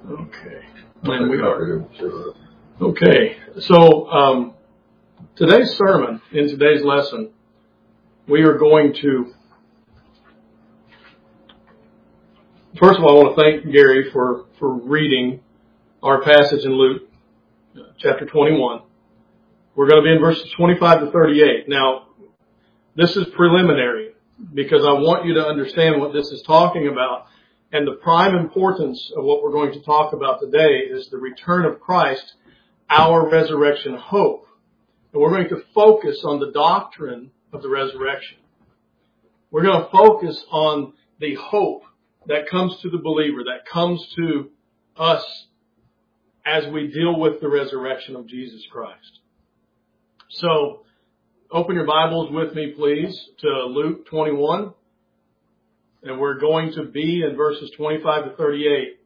Okay. And we are. Okay. So today's sermon, in today's lesson, we are going to, first of all, I want to thank Gary for reading our passage in Luke chapter 21. We're going to be in verses 25 to 38. Now, this is preliminary because I want you to understand what this is talking about. And the prime importance of what we're going to talk about today is the return of Christ, our resurrection hope. And we're going to focus on the doctrine of the resurrection. We're going to focus on the hope that comes to the believer, that comes to us as we deal with the resurrection of Jesus Christ. So, open your Bibles with me, please, to Luke 21. And we're going to be in verses 25 to 38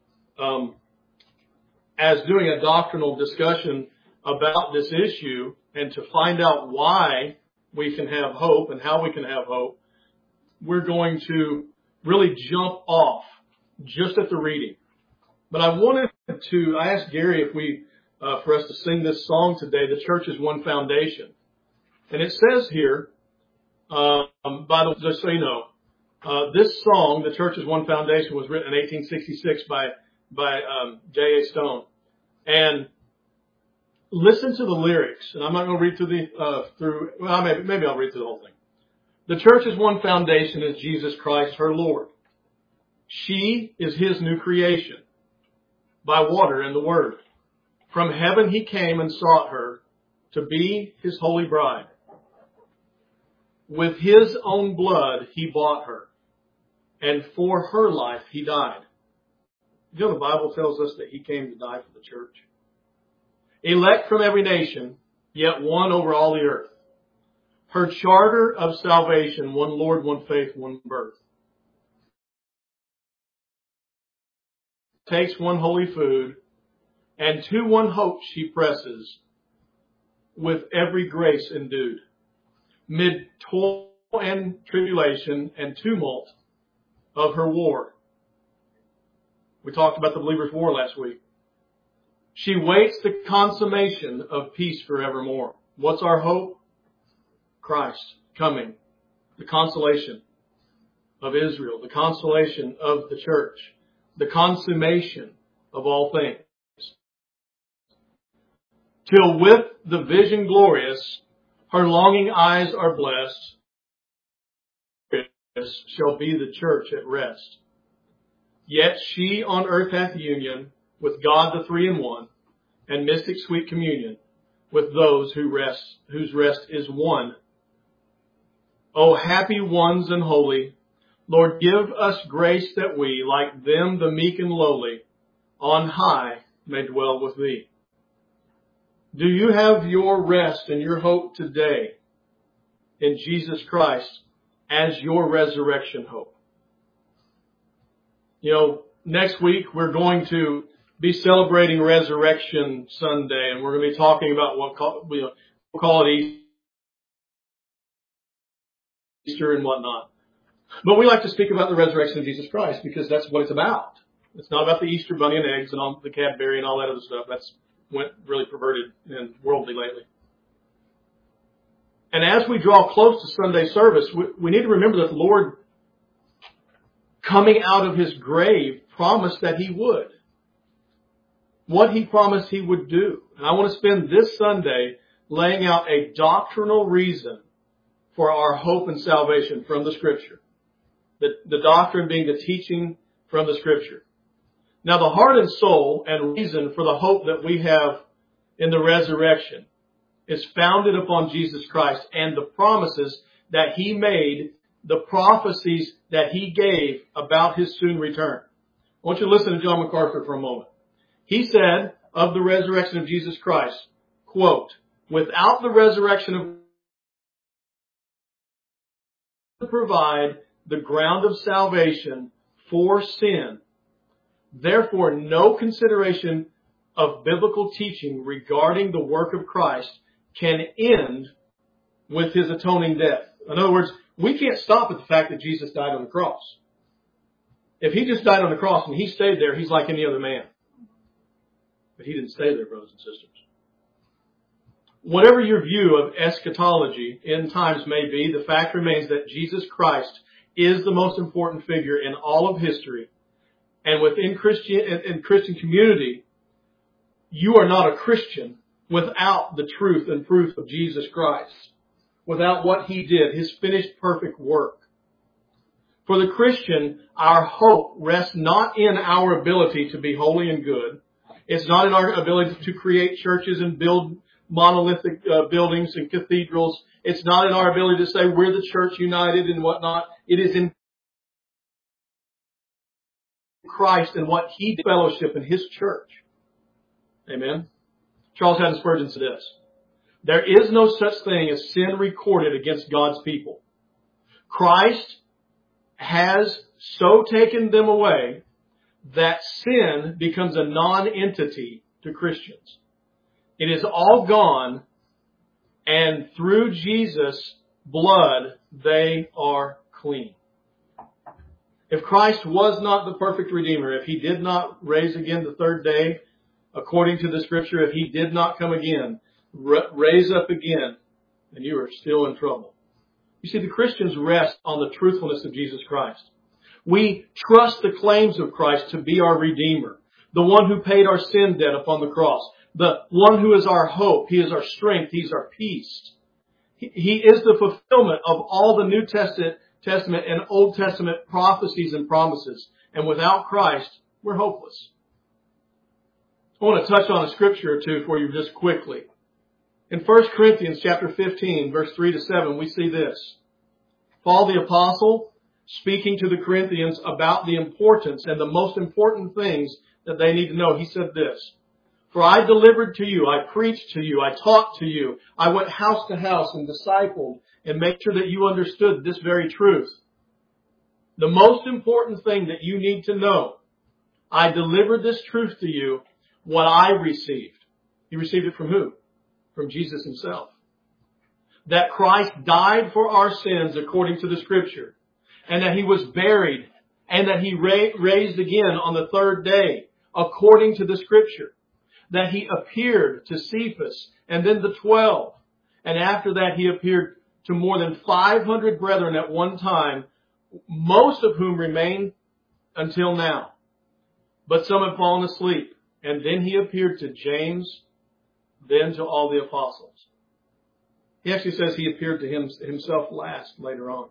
as doing a doctrinal discussion about this issue and to find out why we can have hope and how we can have hope. We're going to really jump off just at the reading. But I asked Gary for us to sing this song today, The Church is One Foundation. And it says here, just so you know, this song, The Church is One Foundation, was written in 1866 by J.A. Stone. And listen to the lyrics. And I'm not going to read maybe I'll read through the whole thing. The church is one foundation is Jesus Christ, her Lord. She is his new creation by water and the word. From heaven he came and sought her to be his holy bride. With his own blood he bought her, and for her life he died. You know the Bible tells us that he came to die for the church. Elect from every nation, yet one over all the earth. Her charter of salvation, one Lord, one faith, one birth. Takes one holy food, and to one hope she presses, with every grace endued. Mid toil and tribulation and tumult of her war. We talked about the believer's war last week. She waits the consummation of peace forevermore. What's our hope? Christ coming. The consolation of Israel. The consolation of the church. The consummation of all things. Till with the vision glorious, her longing eyes are blessed, shall be the church at rest. Yet she on earth hath union with God the three in one, and mystic sweet communion with those whose rest is one. O happy ones and holy, Lord, give us grace that we, like them the meek and lowly, on high may dwell with thee. Do you have your rest and your hope today in Jesus Christ as your resurrection hope? You know, next week we're going to be celebrating Resurrection Sunday, and we're going to be talking about we'll call it Easter and whatnot. But we like to speak about the resurrection of Jesus Christ because that's what it's about. It's not about the Easter bunny and eggs and all the Cadbury and all that other stuff. That's went really perverted and worldly lately. And as we draw close to Sunday service, we need to remember that the Lord, coming out of his grave, promised that he would. What he promised he would do. And I want to spend this Sunday laying out a doctrinal reason for our hope and salvation from the Scripture. The doctrine being the teaching from the Scripture. Now, the heart and soul and reason for the hope that we have in the resurrection is founded upon Jesus Christ and the promises that he made, the prophecies that he gave about his soon return. I want you to listen to John MacArthur for a moment. He said of the resurrection of Jesus Christ, quote, without the resurrection of provide the ground of salvation for sin. Therefore, no consideration of biblical teaching regarding the work of Christ can end with his atoning death. In other words, we can't stop at the fact that Jesus died on the cross. If he just died on the cross and he stayed there, he's like any other man. But he didn't stay there, brothers and sisters. Whatever your view of eschatology, end times may be, the fact remains that Jesus Christ is the most important figure in all of history. And within Christian community, you are not a Christian without the truth and proof of Jesus Christ, without what he did, his finished perfect work. For the Christian, our hope rests not in our ability to be holy and good. It's not in our ability to create churches and build monolithic buildings and cathedrals. It's not in our ability to say we're the church united and whatnot. It is in Christ and what he did, fellowship in his church. Amen. Charles Haddon Spurgeon said this: there is no such thing as sin recorded against God's people. Christ has so taken them away that sin becomes a non-entity to Christians. It is all gone, and through Jesus' blood, they are clean. If Christ was not the perfect Redeemer, if he did not raise again the third day, according to the Scripture, if he did not come again, raise up again, then you are still in trouble. You see, the Christians rest on the truthfulness of Jesus Christ. We trust the claims of Christ to be our Redeemer, the one who paid our sin debt upon the cross, the one who is our hope. He is our strength. He's our peace. He is the fulfillment of all the New Testament and Old Testament prophecies and promises. And without Christ, we're hopeless. I want to touch on a scripture or two for you just quickly. In 1 Corinthians chapter 15, verse 3 to 7, we see this. Paul the apostle, speaking to the Corinthians about the importance and the most important things that they need to know, he said this: for I delivered to you, I preached to you, I taught to you, I went house to house and discipled and made sure that you understood this very truth. The most important thing that you need to know, I delivered this truth to you, what I received. He received it from who? From Jesus himself. That Christ died for our sins according to the Scripture, and that he was buried, and that he raised again on the third day according to the Scripture. That he appeared to Cephas and then the 12. And after that he appeared to more than 500 brethren at one time, most of whom remain until now. But some have fallen asleep. And then he appeared to James, then to all the apostles. He actually says he appeared to himself last later on.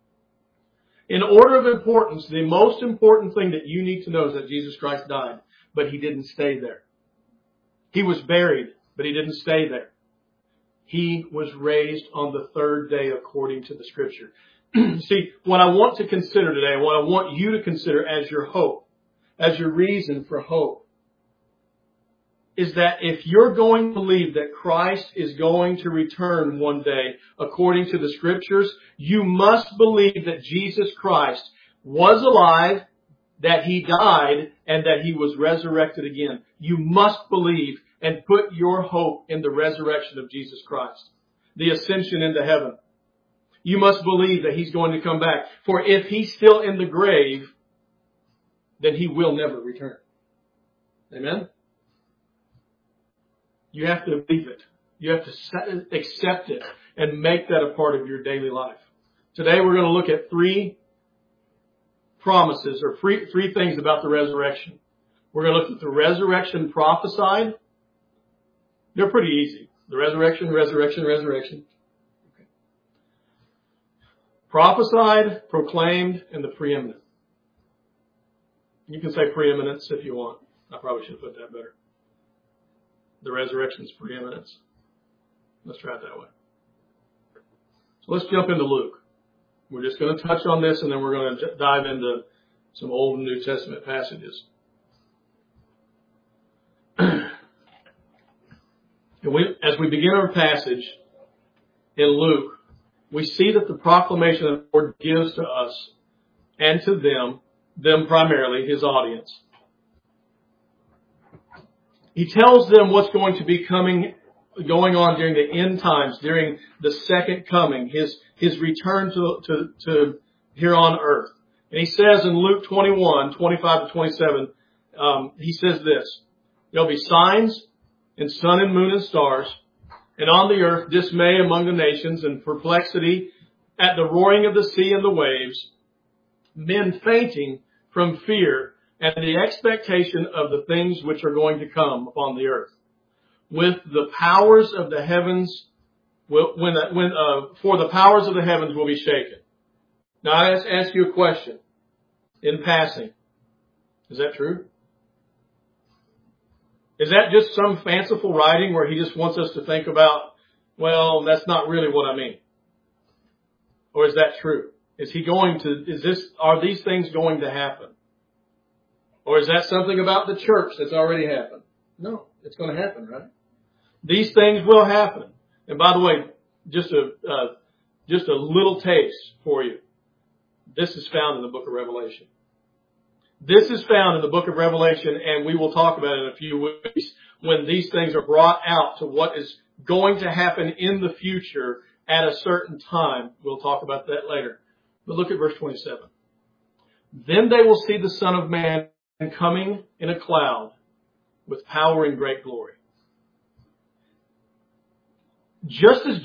In order of importance, the most important thing that you need to know is that Jesus Christ died, but he didn't stay there. He was buried, but he didn't stay there. He was raised on the third day according to the Scripture. See, what I want to consider today, what I want you to consider as your hope, as your reason for hope, is that if you're going to believe that Christ is going to return one day according to the Scriptures, you must believe that Jesus Christ was alive, that he died, and that he was resurrected again. You must believe and put your hope in the resurrection of Jesus Christ, the ascension into heaven. You must believe that he's going to come back. For if he's still in the grave, then he will never return. Amen? You have to believe it. You have to accept it and make that a part of your daily life. Today we're going to look at three promises or three things about the resurrection. We're going to look at the resurrection prophesied. They're pretty easy. The resurrection. Okay. Prophesied, proclaimed, and the preeminent. You can say preeminence if you want. I probably should have put that better. The resurrection's preeminence. Let's try it that way. So let's jump into Luke. We're just going to touch on this and then we're going to dive into some Old and New Testament passages. As we begin our passage in Luke, we see that the proclamation that the Lord gives to us and to them primarily, his audience. He tells them what's going to be going on during the end times, during the second coming, his return to here on earth. And he says in Luke 21, 25 to 27, he says this: There'll be signs in sun and moon and stars, and on the earth dismay among the nations and perplexity at the roaring of the sea and the waves, men fainting from fear and the expectation of the things which are going to come upon the earth. With the powers of the heavens, for the powers of the heavens will be shaken. Now I ask you a question in passing. Is that true? Is that just some fanciful writing where he just wants us to think about, well, that's not really what I mean? Or is that true? Are these things going to happen? Or is that something about the church that's already happened? No, it's going to happen, right? These things will happen. And by the way, just a little taste for you. This is found in the book of Revelation. This is found in the book of Revelation, and we will talk about it in a few weeks when these things are brought out to what is going to happen in the future at a certain time. We'll talk about that later. But look at verse 27. Then they will see the Son of Man coming in a cloud with power and great glory. Just as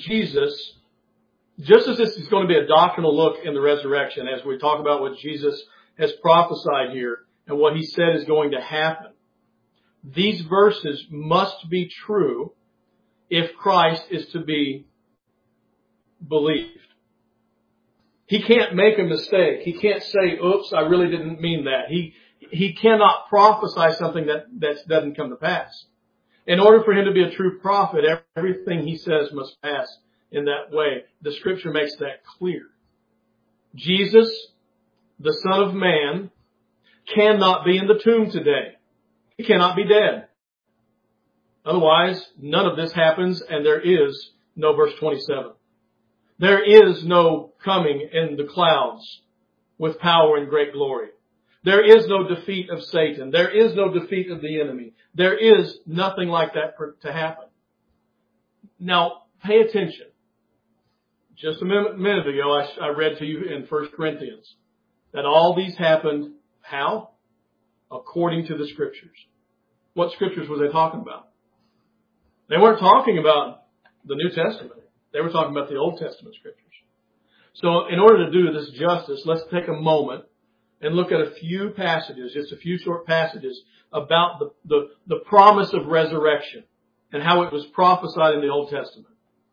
this is going to be a doctrinal look in the resurrection as we talk about what Jesus has prophesied here and what he said is going to happen. These verses must be true if Christ is to be believed. He can't make a mistake. He can't say, oops, I really didn't mean that. He cannot prophesy something that doesn't come to pass. In order for him to be a true prophet, everything he says must pass in that way. The scripture makes that clear. Jesus, the Son of Man, cannot be in the tomb today. He cannot be dead. Otherwise, none of this happens and there is no verse 27. There is no coming in the clouds with power and great glory. There is no defeat of Satan. There is no defeat of the enemy. There is nothing like that to happen. Now, pay attention. Just a minute ago, I read to you in 1 Corinthians that all these happened, how? According to the Scriptures. What Scriptures were they talking about? They weren't talking about the New Testament. They were talking about the Old Testament Scriptures. So in order to do this justice, let's take a moment and look at a few passages, just a few short passages about the promise of resurrection and how it was prophesied in the Old Testament.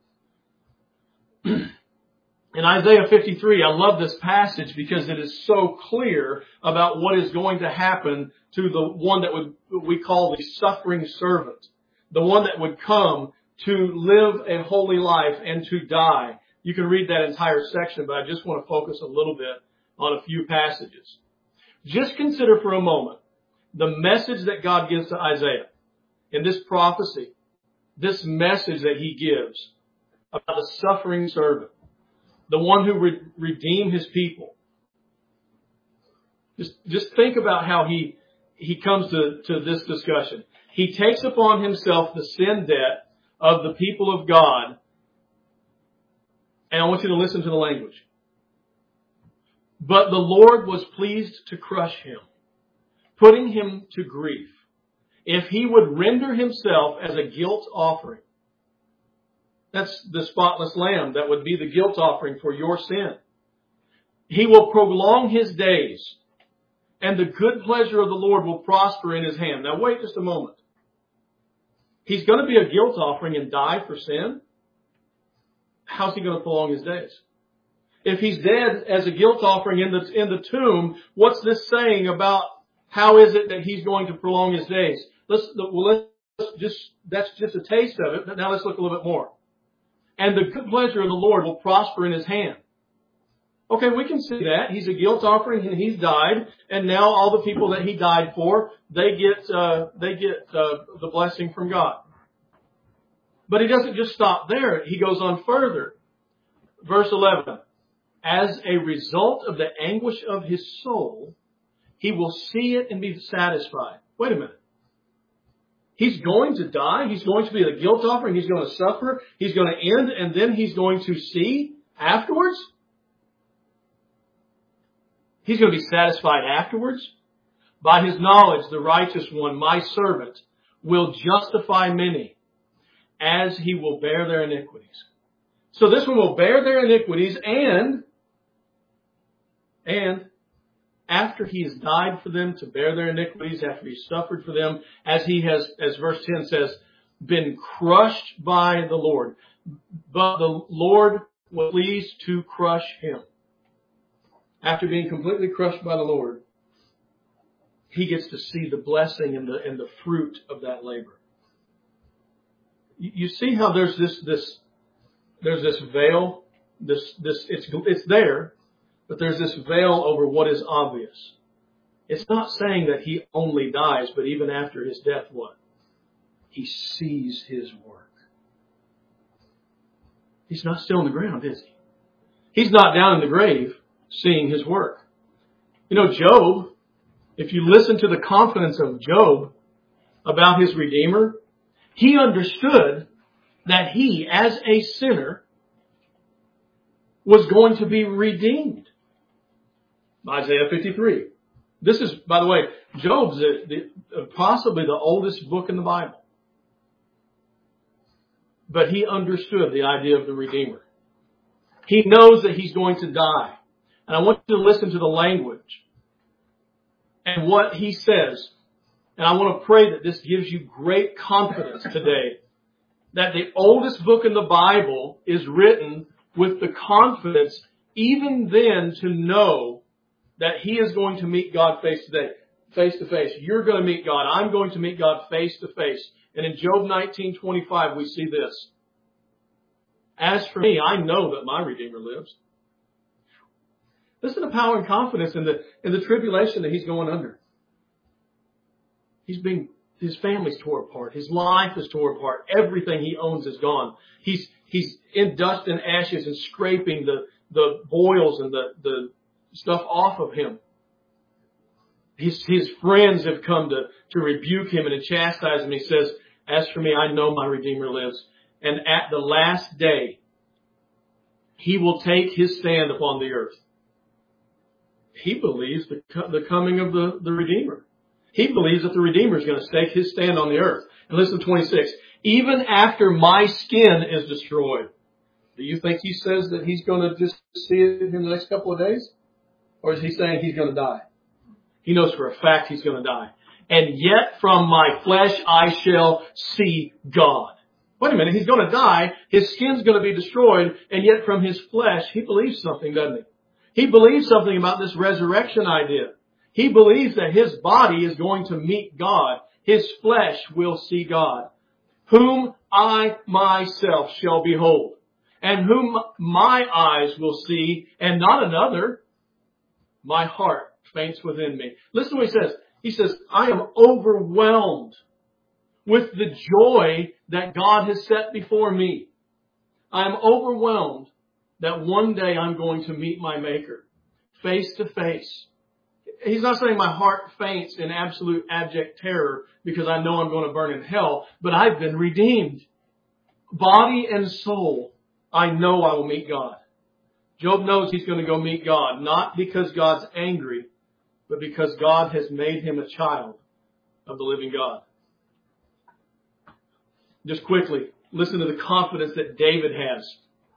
In Isaiah 53, I love this passage because it is so clear about what is going to happen to the one that we call the suffering servant, the one that would come to live a holy life and to die. You can read that entire section, but I just want to focus a little bit on a few passages. Just consider for a moment the message that God gives to Isaiah in this prophecy, this message that he gives about the suffering servant, the one who would redeem his people. Just think about how he comes to this discussion. He takes upon himself the sin debt of the people of God. And I want you to listen to the language. But the Lord was pleased to crush him, putting him to grief, if he would render himself as a guilt offering. That's the spotless lamb that would be the guilt offering for your sin. He will prolong his days, and the good pleasure of the Lord will prosper in his hand. Now wait just a moment. He's going to be a guilt offering and die for sin? How's he going to prolong his days? If he's dead as a guilt offering in the tomb, what's this saying about how is it that he's going to prolong his days? That's just a taste of it, but now let's look a little bit more. And the good pleasure of the Lord will prosper in his hand. Okay, we can see that. He's a guilt offering and he's died. And now all the people that he died for, they get the blessing from God. But he doesn't just stop there. He goes on further. Verse 11. As a result of the anguish of his soul, he will see it and be satisfied. Wait a minute. He's going to die. He's going to be the guilt offering. He's going to suffer. He's going to end. And then he's going to see afterwards. He's going to be satisfied afterwards. By his knowledge, the righteous one, my servant, will justify many, as he will bear their iniquities. So this one will bear their iniquities, and after he has died for them to bear their iniquities, after he suffered for them, as he has, as verse 10 says, been crushed by the Lord. But the Lord was pleased to crush him. After being completely crushed by the Lord, he gets to see the blessing and the fruit of that labor. You see how there's this veil, it's there, but there's this veil over what is obvious. It's not saying that he only dies, but even after his death, what? He sees his work. He's not still in the ground, is he? He's not down in the grave seeing his work. You know, Job, if you listen to the confidence of Job about his Redeemer, he understood that he, as a sinner, was going to be redeemed. Isaiah 53. This is, by the way, Job's possibly the oldest book in the Bible. But he understood the idea of the Redeemer. He knows that he's going to die. And I want you to listen to the language and what he says. And I want to pray that this gives you great confidence today that the oldest book in the Bible is written with the confidence even then to know that he is going to meet God face to face. You're going to meet God. I'm going to meet God face to face. And in Job 19:25, we see this. As for me, I know that my Redeemer lives. Listen to power and confidence in the tribulation that he's going under. His family's tore apart. His life is tore apart. Everything he owns is gone. He's in dust and ashes and scraping the boils and the stuff off of him. His friends have come to rebuke him and to chastise him. He says, as for me, I know my Redeemer lives. And at the last day, he will take his stand upon the earth. He believes the coming of the Redeemer. He believes that the Redeemer is going to take his stand on the earth. And listen to 26. Even after my skin is destroyed. Do you think he says that he's going to just see it in the next couple of days? Or is he saying he's going to die? He knows for a fact he's going to die. And yet from my flesh I shall see God. Wait a minute, he's going to die, his skin's going to be destroyed, and yet from his flesh, he believes something, doesn't he? He believes something about this resurrection idea. He believes that his body is going to meet God. His flesh will see God. Whom I myself shall behold, and whom my eyes will see, and not another. My heart faints within me. Listen to what he says. He says, I am overwhelmed with the joy that God has set before me. I am overwhelmed that one day I'm going to meet my Maker face to face. He's not saying my heart faints in absolute abject terror because I know I'm going to burn in hell, but I've been redeemed. Body and soul, I know I will meet God. Job knows he's going to go meet God, not because God's angry, but because God has made him a child of the living God. Just quickly, listen to the confidence that David has.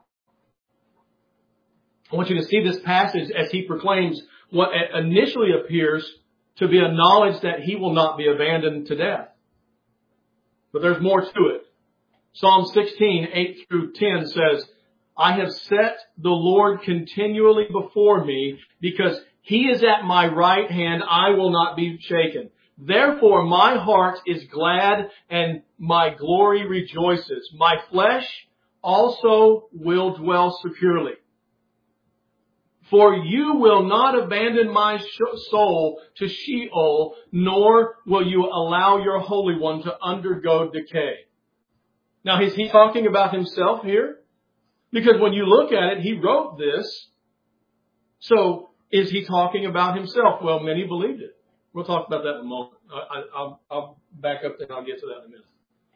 I want you to see this passage as he proclaims what initially appears to be a knowledge that he will not be abandoned to death. But there's more to it. Psalm 16, 8 through 10 says, I have set the Lord continually before me, because he is at my right hand, I will not be shaken. Therefore my heart is glad and my glory rejoices. My flesh also will dwell securely. For you will not abandon my soul to Sheol, nor will you allow your Holy One to undergo decay. Now, is he talking about himself here? Because when you look at it, he wrote this. So, is he talking about himself? Well, many believed it. We'll talk about that in a moment. I'll back up there and I'll get to that in a minute.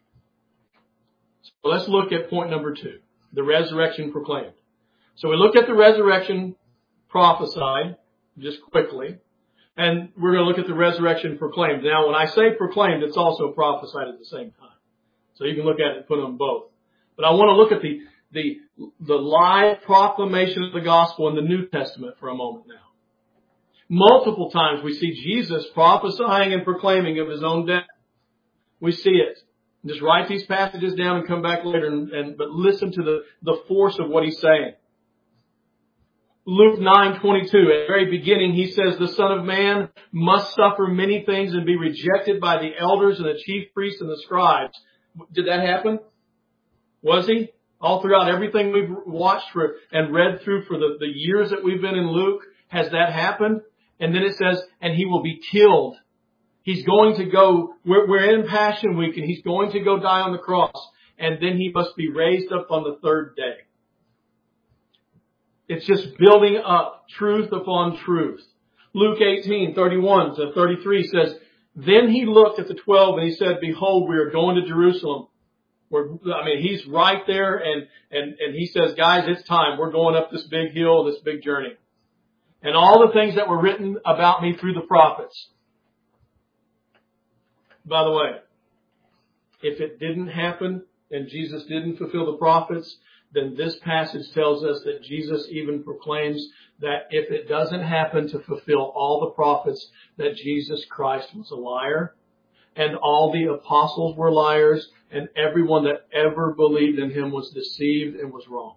So let's look at point number 2, the resurrection proclaimed. So we looked at the resurrection prophesied, just quickly. And we're going to look at the resurrection proclaimed. Now, when I say proclaimed, it's also prophesied at the same time. So you can look at it and put them both. But I want to look at the live proclamation of the gospel in the New Testament for a moment now. Multiple times we see Jesus prophesying and proclaiming of his own death. We see it. Just write these passages down and come back later, but listen to the force of what he's saying. Luke 9:22, at the very beginning, he says, the Son of Man must suffer many things and be rejected by the elders and the chief priests and the scribes. Did that happen? Was he? All throughout everything we've watched and read through for the years that we've been in Luke, has that happened? And then it says, and he will be killed. He's going to go, we're in Passion Week, and he's going to go die on the cross. And then he must be raised up on the third day. It's just building up truth upon truth. Luke 18:31-33 says, then he looked at the 12 and he said, behold, we are going to Jerusalem. He's right there and he says, guys, it's time. We're going up this big hill, this big journey. And all the things that were written about me through the prophets. By the way, if it didn't happen and Jesus didn't fulfill the prophets, then this passage tells us that Jesus even proclaims that if it doesn't happen to fulfill all the prophets, that Jesus Christ was a liar, and all the apostles were liars, and everyone that ever believed in him was deceived and was wrong.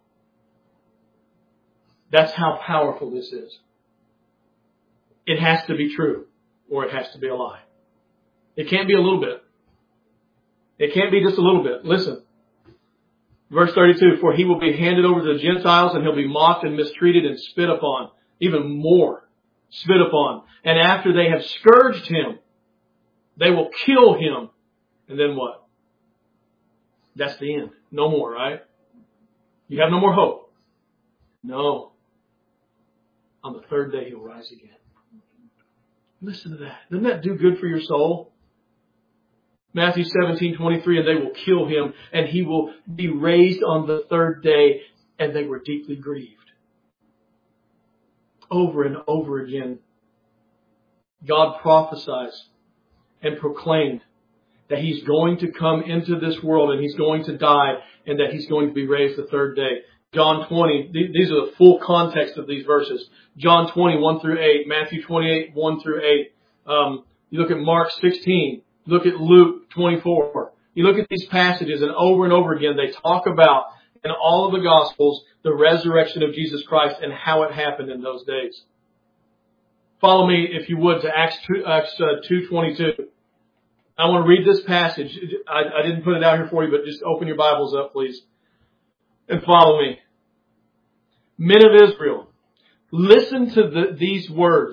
That's how powerful this is. It has to be true, or it has to be a lie. It can't be a little bit. It can't be just a little bit. Listen. Verse 32, for he will be handed over to the Gentiles, and he'll be mocked and mistreated and spit upon. Even more. Spit upon. And after they have scourged him, they will kill him. And then what? That's the end. No more, right? You have no more hope. No. On the third day, he'll rise again. Listen to that. Doesn't that do good for your soul? Matthew 17:23, and they will kill him, and he will be raised on the third day, and they were deeply grieved. Over and over again, God prophesies and proclaimed that he's going to come into this world, and he's going to die, and that he's going to be raised the third day. John 20, these are the full context of these verses. John 20, 1-8, Matthew 28, 1-8. You look at Mark 16. Look at Luke 24. You look at these passages, and over again they talk about, in all of the Gospels, the resurrection of Jesus Christ and how it happened in those days. Follow me, if you would, to Acts 2:22. I want to read this passage. I didn't put it out here for you, but just open your Bibles up, please, and follow me. Men of Israel, listen to these words.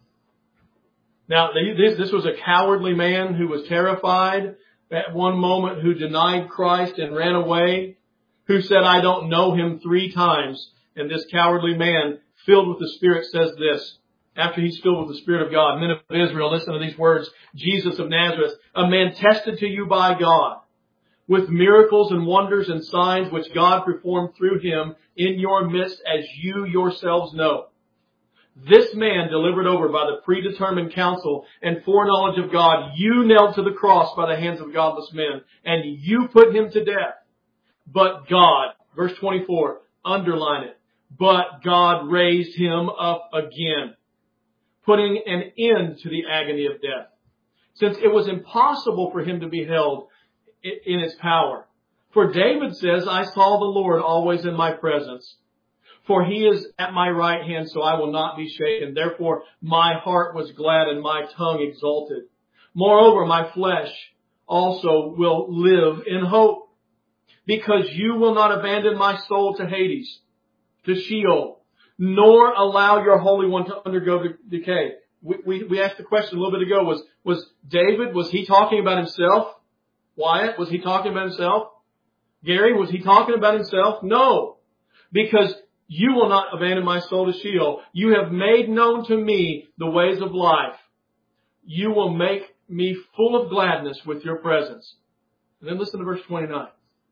Now, this was a cowardly man who was terrified at one moment, who denied Christ and ran away, who said, I don't know him 3 times. And this cowardly man, filled with the Spirit, says this, after he's filled with the Spirit of God. Men of Israel, listen to these words. Jesus of Nazareth, a man tested to you by God, with miracles and wonders and signs which God performed through him in your midst, as you yourselves know. This man, delivered over by the predetermined counsel and foreknowledge of God, you nailed to the cross by the hands of godless men, and you put him to death. But God, verse 24, underline it, but God raised him up again, putting an end to the agony of death, since it was impossible for him to be held in its power. For David says, I saw the Lord always in my presence. For he is at my right hand, so I will not be shaken. Therefore, my heart was glad and my tongue exalted. Moreover, my flesh also will live in hope, because you will not abandon my soul to Hades, to Sheol, nor allow your Holy One to undergo decay. We asked the question a little bit ago, was David, was he talking about himself? Wyatt, was he talking about himself? Gary, was he talking about himself? No, because you will not abandon my soul to Sheol. You have made known to me the ways of life. You will make me full of gladness with your presence. And then listen to verse 29.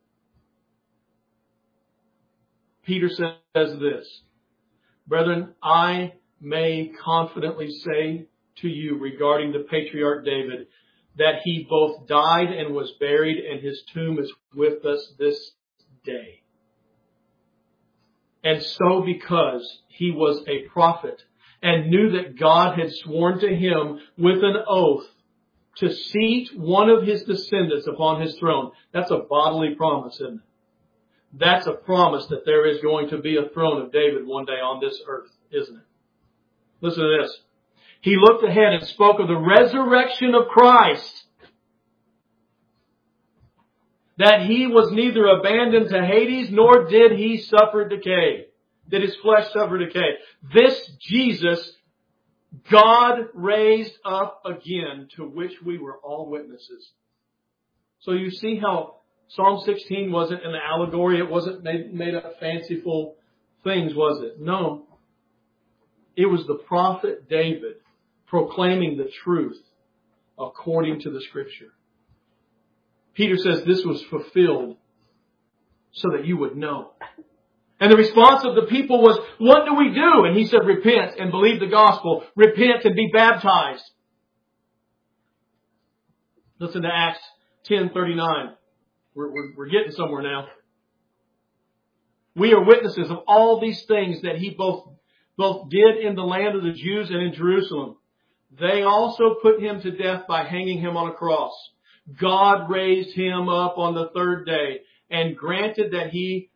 Peter says this, brethren, I may confidently say to you regarding the patriarch David, that he both died and was buried, and his tomb is with us this day. And so because he was a prophet and knew that God had sworn to him with an oath to seat one of his descendants upon his throne. That's a bodily promise, isn't it? That's a promise that there is going to be a throne of David one day on this earth, isn't it? Listen to this. He looked ahead and spoke of the resurrection of Christ. That he was neither abandoned to Hades, nor did he suffer decay. Did his flesh suffer decay? This Jesus, God raised up again, to which we were all witnesses. So you see how Psalm 16 wasn't an allegory. It wasn't made up fanciful things, was it? No. It was the prophet David proclaiming the truth according to the Scripture. Peter says this was fulfilled so that you would know. And the response of the people was, what do we do? And he said, repent and believe the gospel. Repent and be baptized. Listen to Acts 10:39. We're getting somewhere now. We are witnesses of all these things that he both did in the land of the Jews and in Jerusalem. They also put him to death by hanging him on a cross. God raised him up on the third day and granted that he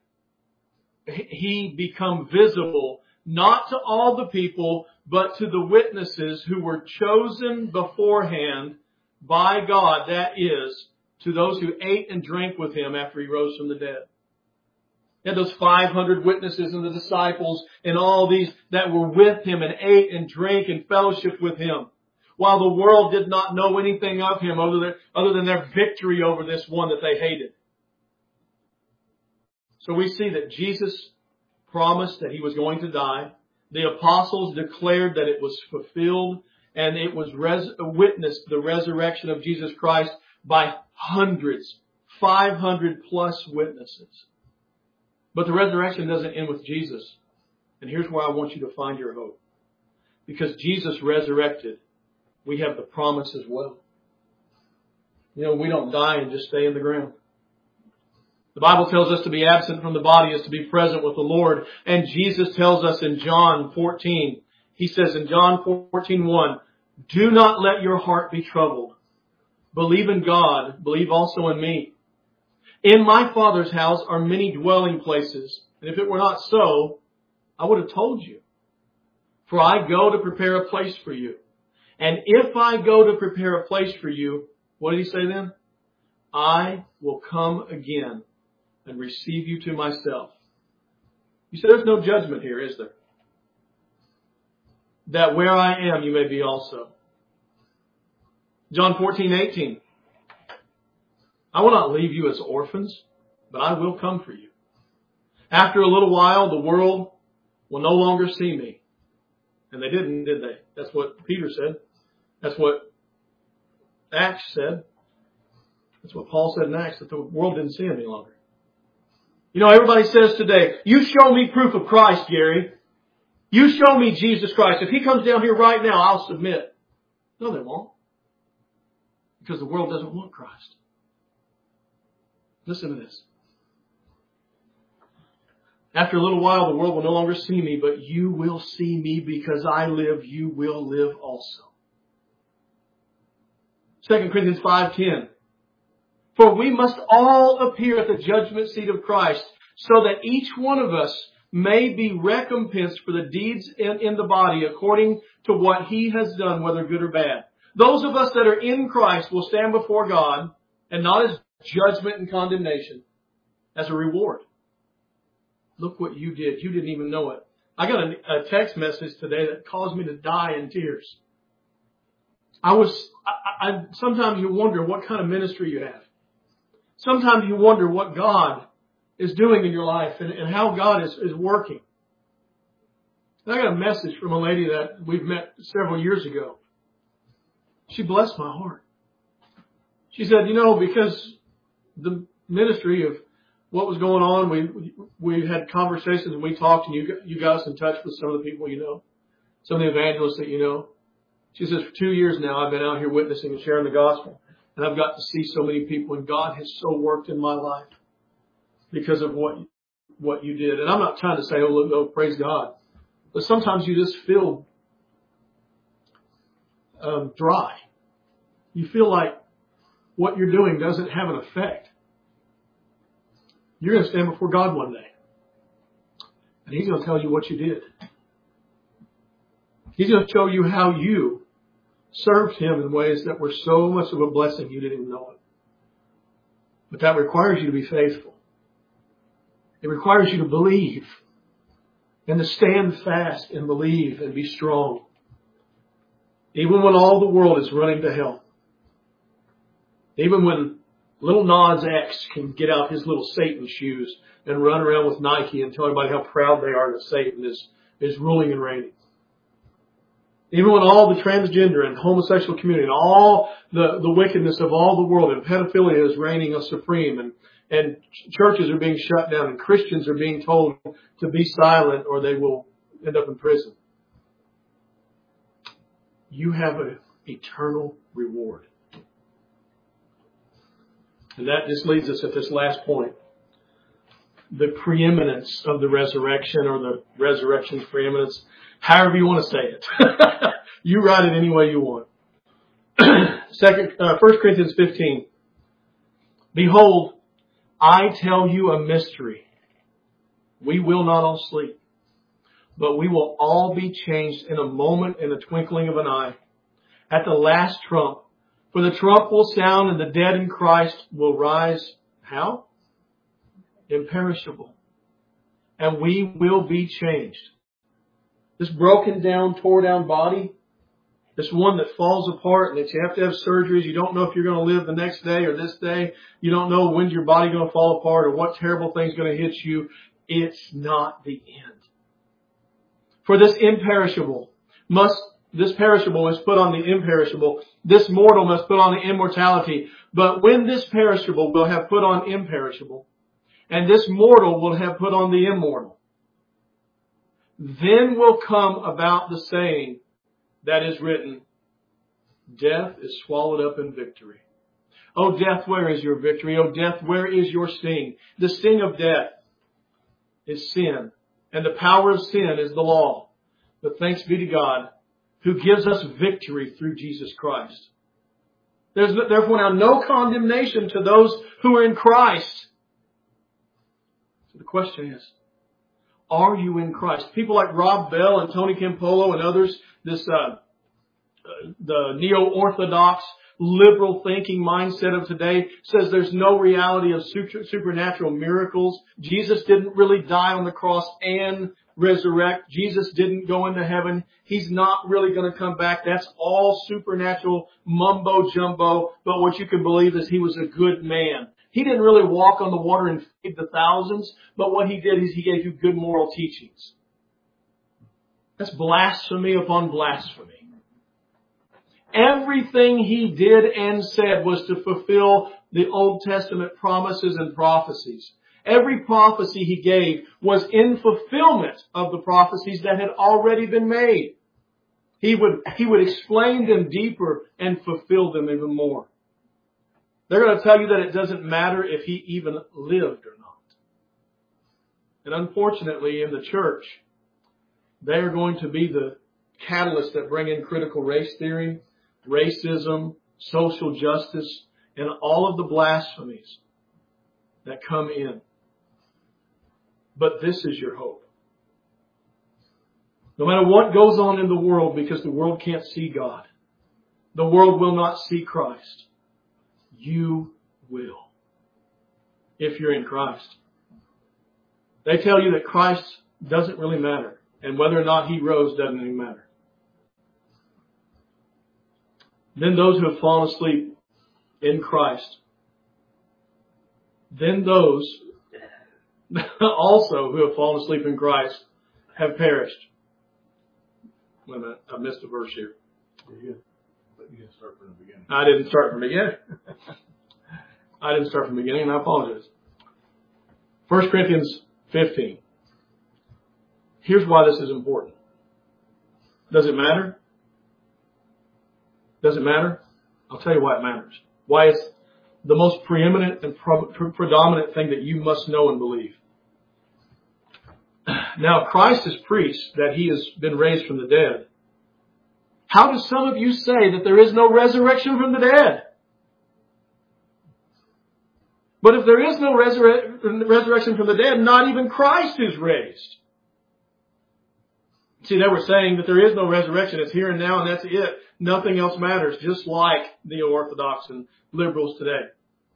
become visible, not to all the people, but to the witnesses who were chosen beforehand by God, that is, to those who ate and drank with him after he rose from the dead. And those 500 witnesses and the disciples and all these that were with him and ate and drank and fellowship with him, while the world did not know anything of him other than their victory over this one that they hated. So we see that Jesus promised that he was going to die. The apostles declared that it was fulfilled, and it was witnessed, the resurrection of Jesus Christ, by hundreds, 500 plus witnesses. But the resurrection doesn't end with Jesus. And here's where I want you to find your hope. Because Jesus resurrected, we have the promise as well. You know, we don't die and just stay in the ground. The Bible tells us to be absent from the body is to be present with the Lord. And Jesus tells us in John 14, he says in John 14:1, do not let your heart be troubled. Believe in God, believe also in me. In my Father's house are many dwelling places. And if it were not so, I would have told you. For I go to prepare a place for you. And if I go to prepare a place for you, what did he say then? I will come again and receive you to myself. You say there's no judgment here, is there? That where I am, you may be also. John 14:18. I will not leave you as orphans, but I will come for you. After a little while, the world will no longer see me. And they didn't, did they? That's what Peter said. That's what Acts said. That's what Paul said in Acts, that the world didn't see him any longer. You know, everybody says today, you show me proof of Christ, Gary. You show me Jesus Christ. If he comes down here right now, I'll submit. No, they won't. Because the world doesn't want Christ. Listen to this. After a little while, the world will no longer see me, but you will see me because I live, you will live also. 2 Corinthians 5:10. For we must all appear at the judgment seat of Christ, so that each one of us may be recompensed for the deeds in the body according to what he has done, whether good or bad. Those of us that are in Christ will stand before God, and not as judgment and condemnation, as a reward. Look what you did. You didn't even know it. I got a text message today that caused me to die in tears. Sometimes you wonder what kind of ministry you have. Sometimes you wonder what God is doing in your life and how God is working. And I got a message from a lady that we've met several years ago. She blessed my heart. She said, you know, because the ministry of what was going on, we had conversations and we talked, and you got us in touch with some of the people you know, some of the evangelists that you know. She says, for 2 years now, I've been out here witnessing and sharing the gospel. And I've got to see so many people. And God has so worked in my life because of what you did. And I'm not trying to say, oh, praise God. But sometimes you just feel dry. You feel like what you're doing doesn't have an effect. You're going to stand before God one day. And He's going to tell you what you did. He's going to show you how you served Him in ways that were so much of a blessing you didn't even know it. But that requires you to be faithful. It requires you to believe and to stand fast and believe and be strong. Even when all the world is running to hell. Even when little Nas X can get out his little Satan shoes and run around with Nike and tell everybody how proud they are that Satan is ruling and reigning. Even when all the transgender and homosexual community and all the wickedness of all the world and pedophilia is reigning supreme and churches are being shut down and Christians are being told to be silent or they will end up in prison. You have an eternal reward. And that just leads us at this last point. The preeminence of the resurrection or the resurrection's preeminence. However you want to say it. You write it any way you want. 1 Corinthians 15. Behold, I tell you a mystery. We will not all sleep, but we will all be changed in a moment, in the twinkling of an eye, at the last trump. For the trump will sound and the dead in Christ will rise. How? Imperishable. And we will be changed. This broken down, tore down body, this one that falls apart and that you have to have surgeries. You don't know if you're going to live the next day or this day. You don't know when's your body going to fall apart or what terrible thing's going to hit you. It's not the end. For this perishable must put on the imperishable. This mortal must put on the immortality. But when this perishable will have put on imperishable, and this mortal will have put on the immortal, then will come about the saying that is written, death is swallowed up in victory. O death, where is your victory? O death, where is your sting? The sting of death is sin, and the power of sin is the law. But thanks be to God, who gives us victory through Jesus Christ. There's therefore now no condemnation to those who are in Christ. So the question is, are you in Christ? People like Rob Bell and Tony Campolo and others, the neo-orthodox liberal thinking mindset of today says there's no reality of supernatural miracles. Jesus didn't really die on the cross and resurrect. Jesus didn't go into heaven. He's not really going to come back. That's all supernatural mumbo jumbo. But what you can believe is He was a good man. He didn't really walk on the water and feed the thousands, but what He did is He gave you good moral teachings. That's blasphemy upon blasphemy. Everything He did and said was to fulfill the Old Testament promises and prophecies. Every prophecy He gave was in fulfillment of the prophecies that had already been made. He would explain them deeper and fulfill them even more. They're going to tell you that it doesn't matter if He even lived or not. And unfortunately, in the church, they are going to be the catalysts that bring in critical race theory, racism, social justice, and all of the blasphemies that come in. But this is your hope. No matter what goes on in the world, because the world can't see God, the world will not see Christ. You will, if you're in Christ. They tell you that Christ doesn't really matter, and whether or not He rose doesn't even matter. Then those who have fallen asleep in Christ, then those also who have fallen asleep in Christ have perished. Wait a minute, I missed a verse here. You didn't start from the beginning. I didn't start from the beginning. I didn't start from the beginning, and I apologize. 1 Corinthians 15. Here's why this is important. Does it matter? Does it matter? I'll tell you why it matters. Why it's the most preeminent and predominant thing that you must know and believe. Now, Christ has preached that He has been raised from the dead. How do some of you say that there is no resurrection from the dead? But if there is no resurrection from the dead, not even Christ is raised. See, they were saying that there is no resurrection. It's here and now, and that's it. Nothing else matters, just like the Orthodox and liberals today.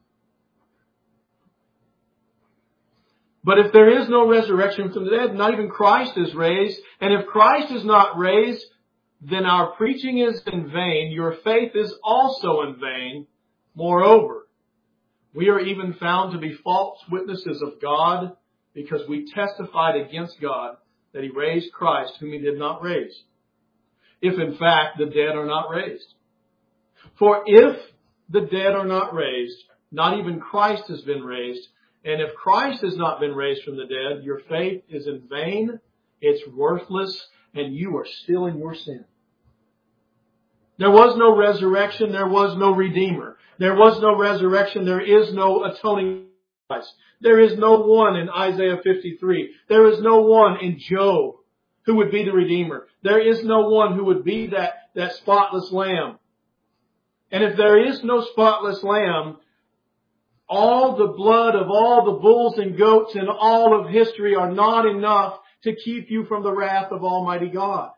But if there is no resurrection from the dead, not even Christ is raised. And if Christ is not raised, then our preaching is in vain. Your faith is also in vain. Moreover, we are even found to be false witnesses of God, because we testified against God that He raised Christ, whom He did not raise, if in fact the dead are not raised. For if the dead are not raised, not even Christ has been raised. And if Christ has not been raised from the dead, your faith is in vain, it's worthless, and you are still in your sin. There was no resurrection, there was no Redeemer. There was no resurrection, there is no atoning sacrifice. There is no one in Isaiah 53. There is no one in Job who would be the Redeemer. There is no one who would be that spotless lamb. And if there is no spotless lamb, all the blood of all the bulls and goats in all of history are not enough to keep you from the wrath of Almighty God.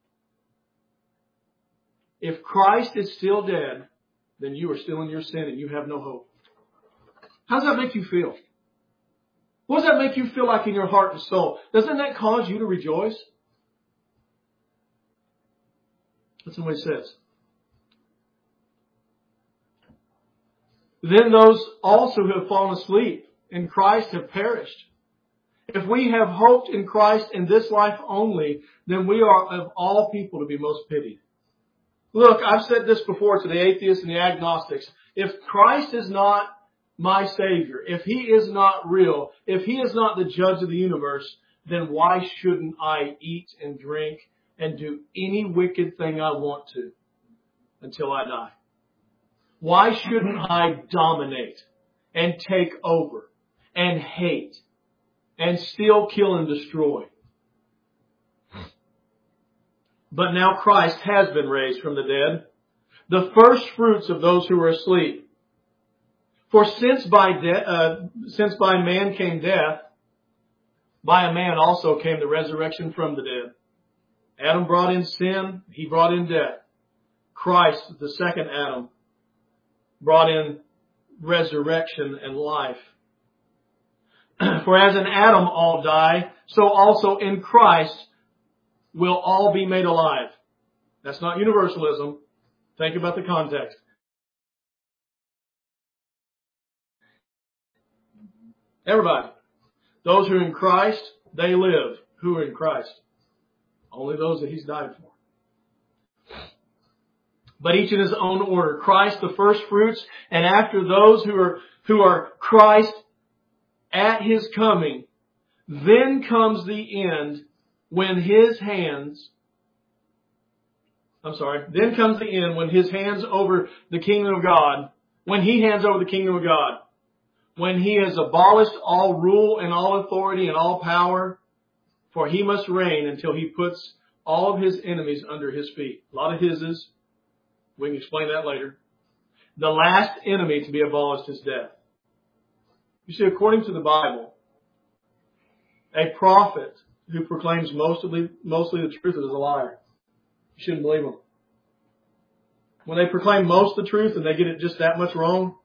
If Christ is still dead, then you are still in your sin and you have no hope. How does that make you feel? What does that make you feel like in your heart and soul? Doesn't that cause you to rejoice? Listen to what He says. Then those also who have fallen asleep in Christ have perished. If we have hoped in Christ in this life only, then we are of all people to be most pitied. Look, I've said this before to the atheists and the agnostics. If Christ is not my Savior, if He is not real, if He is not the judge of the universe, then why shouldn't I eat and drink and do any wicked thing I want to until I die? Why shouldn't I dominate and take over and hate and steal, kill, and destroy? But now Christ has been raised from the dead, the first fruits of those who were asleep. For since by man came death, by a man also came the resurrection from the dead. Adam brought in sin, he brought in death. Christ, the second Adam, brought in resurrection and life. For as in Adam all die, so also in Christ will all be made alive. That's not universalism. Think about the context. Everybody. Those who are in Christ, they live. Who are in Christ? Only those that He's died for. But each in his own order. Christ the first fruits, and after those who are Christ at His coming, then comes the end when His hands when His hands over the kingdom of God, when He hands over the kingdom of God, when He has abolished all rule and all authority and all power, for He must reign until He puts all of His enemies under His feet. A lot of His's. We can explain that later. The last enemy to be abolished is death. You see, according to the Bible, a prophet who proclaims mostly the truth is a liar. You shouldn't believe them. When they proclaim most of the truth and they get it just that much wrong,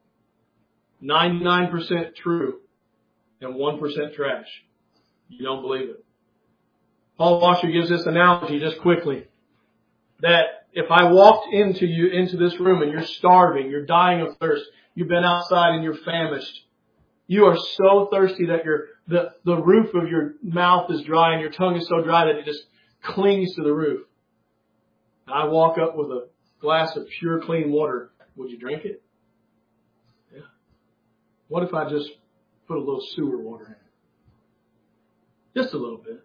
99% true and 1% trash. You don't believe it. Paul Washer gives this analogy just quickly, that if I walked into this room and you're starving, you're dying of thirst, you've been outside and you're famished, you are so thirsty that the roof of your mouth is dry and your tongue is so dry that it just clings to the roof. And I walk up with a glass of pure, clean water. Would you drink it? Yeah. What if I just put a little sewer water in it? Just a little bit.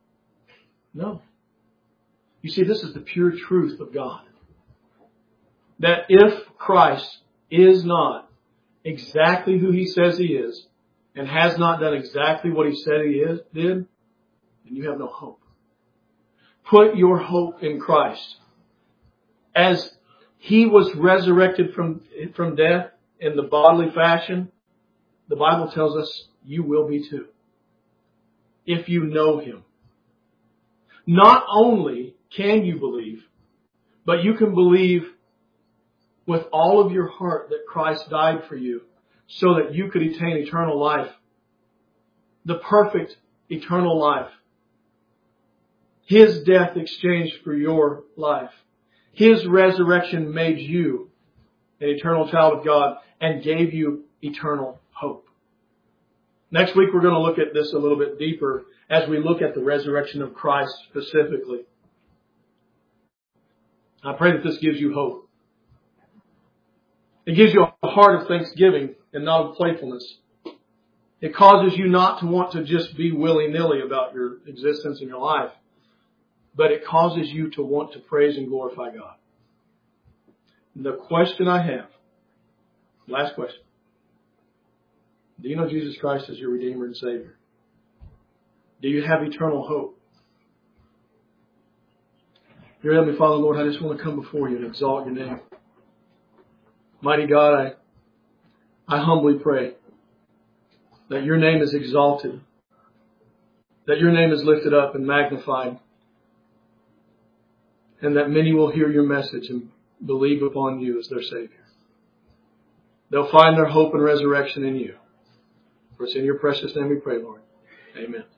No. You see, this is the pure truth of God. that if Christ is not exactly who He says He is, and has not done exactly what He said He did, then you have no hope. Put your hope in Christ. As He was resurrected from death in the bodily fashion, the Bible tells us you will be too, if you know Him. Not only can you believe, but you can believe with all of your heart that Christ died for you so that you could attain eternal life. The perfect eternal life. His death exchanged for your life. His resurrection made you an eternal child of God and gave you eternal hope. Next week we're going to look at this a little bit deeper as we look at the resurrection of Christ specifically. I pray that this gives you hope. It gives you a heart of thanksgiving and not of playfulness. It causes you not to want to just be willy-nilly about your existence in your life, but it causes you to want to praise and glorify God. The question I have, last question. Do you know Jesus Christ as your Redeemer and Savior? Do you have eternal hope? Dear Heavenly Father, Lord, I just want to come before you and exalt your name. Mighty God, I humbly pray that your name is exalted, that your name is lifted up and magnified, and that many will hear your message and believe upon you as their Savior. They'll find their hope and resurrection in you. For it's in your precious name we pray, Lord. Amen.